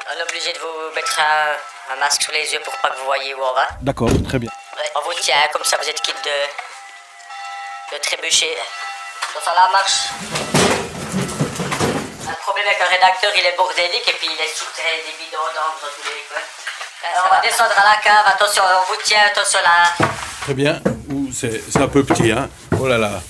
On est obligé de vous mettre un masque sur les yeux pour pas que vous voyez où on va. D'accord, très bien. Ouais, on vous tient, comme ça vous êtes quitte de trébucher. Dans la marche. Le problème avec le rédacteur, il est bordélique et puis il laisse des bidons d'encre dans tous les coins. On va descendre à la cave, attention, on vous tient, attention là. Très bien. Ouh, c'est un peu petit, hein. Oh là là.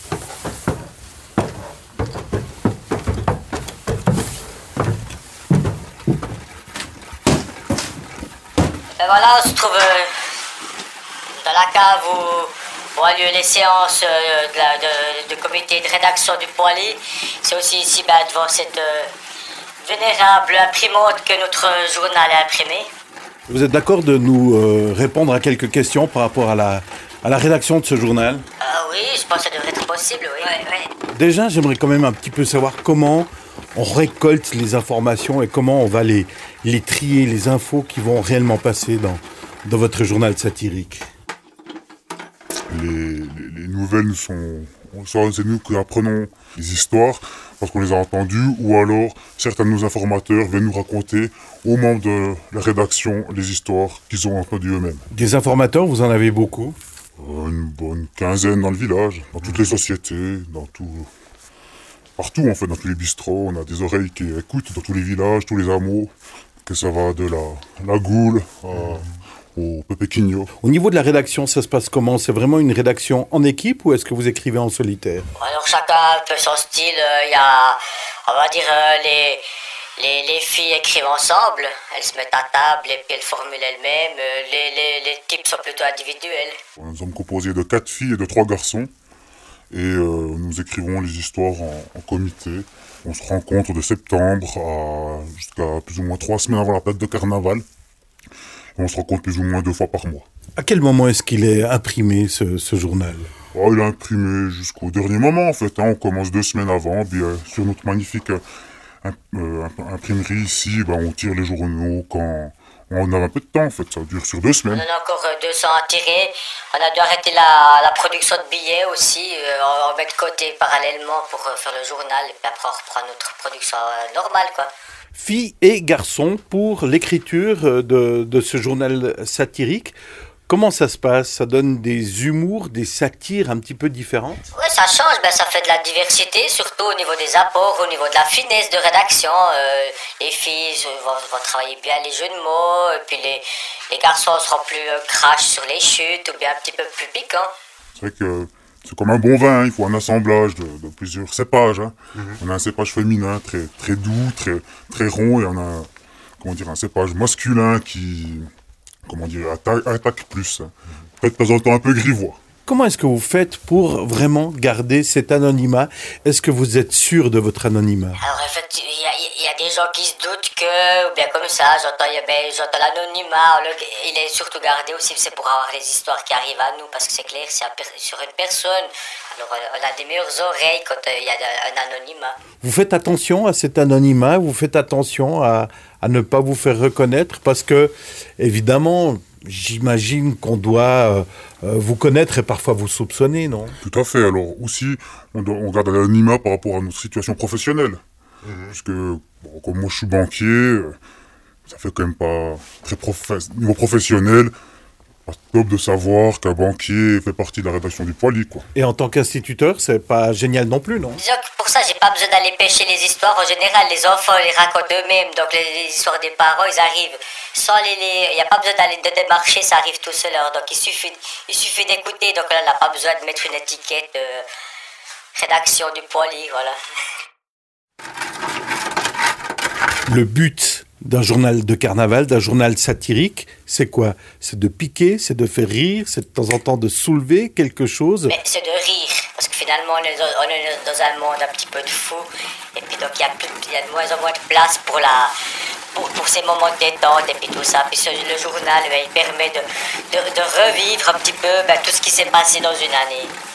Et voilà, on se trouve dans la cave où ont lieu les séances de comité de rédaction du Poily. C'est aussi ici devant cette vénérable imprimante que notre journal a imprimée. Vous êtes d'accord de nous répondre à quelques questions par rapport à la rédaction de ce journal? Oui, je pense que ça devrait être possible, oui. Ouais. Déjà, j'aimerais quand même un petit peu savoir comment on récolte les informations et comment on va les trier, les infos qui vont réellement passer dans votre journal satirique. Les nouvelles c'est nous qui apprenons les histoires parce qu'on les a entendues, ou alors certains de nos informateurs viennent nous raconter aux membres de la rédaction les histoires qu'ils ont entendues eux-mêmes. Des informateurs, vous en avez beaucoup? Une bonne quinzaine dans le village, dans toutes les sociétés, partout en fait, dans tous les bistrots. On a des oreilles qui écoutent dans tous les villages, tous les hameaux, que ça va de la Goule au Pepequinho. Au niveau de la rédaction, ça se passe comment? C'est vraiment une rédaction en équipe ou est-ce que vous écrivez en solitaire? Alors chacun a un peu son style. Il y a, on va dire, les filles écrivent ensemble. Elles se mettent à table et puis elles formulent elles-mêmes. Les types sont plutôt individuels. Nous sommes composés de 4 filles et de 3 garçons. Et nous écrivons les histoires en comité. On se rencontre de septembre jusqu'à plus ou moins 3 semaines avant la date de carnaval. On se rencontre plus ou moins 2 fois par mois. À quel moment est-ce qu'il est imprimé, ce journal? Il est imprimé jusqu'au dernier moment en fait. On commence 2 semaines avant. Puis, sur notre magnifique imprimerie ici, on tire les journaux quand on a un peu de temps en fait. Ça dure sur 2 semaines. On en a encore 200 à tirer. On a dû arrêter la production de billets aussi. On met de côté parallèlement pour faire le journal. Et puis après on reprend notre production normale quoi. Filles et garçons pour l'écriture de ce journal satirique. Comment ça se passe? Ça donne des humours, des satires un petit peu différentes? Oui, ça change, ça fait de la diversité, surtout au niveau des apports, au niveau de la finesse de rédaction. Les filles vont travailler bien les jeux de mots, et puis les garçons seront plus crash sur les chutes, ou bien un petit peu plus piquants. C'est vrai que c'est comme un bon vin, il faut un assemblage de plusieurs cépages. On a un cépage féminin très, très doux, très, très rond, et on a un cépage masculin qui attaque plus. Peut-être de temps en temps un peu grivois. Comment est-ce que vous faites pour vraiment garder cet anonymat? Est-ce que vous êtes sûr de votre anonymat? Alors en fait, il y a des gens qui se doutent que, ou bien comme ça, j'entends l'anonymat, il est surtout gardé aussi, c'est pour avoir les histoires qui arrivent à nous, parce que c'est clair, c'est sur une personne. Alors on a des meilleures oreilles quand il y a un anonymat. Vous faites attention à cet anonymat, vous faites attention à ne pas vous faire reconnaître, parce que, évidemment, j'imagine qu'on doit vous connaître et parfois vous soupçonner, non? Tout à fait. Alors aussi, on garde l'anonymat par rapport à notre situation professionnelle. Parce que, comme moi je suis banquier, ça fait quand même pas très niveau professionnel. Pas top de savoir qu'un banquier fait partie de la rédaction du Poily, quoi. Et en tant qu'instituteur, c'est pas génial non plus, non? Disons que pour ça, j'ai pas besoin d'aller pêcher les histoires. En général, les enfants les racontent eux-mêmes. Donc les histoires des parents, ils arrivent sans il n'y a pas besoin d'aller de démarcher, ça arrive tout seul. Alors, donc il suffit d'écouter. Donc là, on n'a pas besoin de mettre une étiquette rédaction du Poily, voilà. Le but d'un journal de carnaval, d'un journal satirique, c'est quoi? C'est de piquer, c'est de faire rire, c'est de temps en temps de soulever quelque chose? Mais c'est de rire, parce que finalement on est dans un monde un petit peu de fou, et puis donc il y a de moins en moins de place pour ces moments de détente, et puis tout ça. Puis le journal, il permet de revivre un petit peu tout ce qui s'est passé dans une année.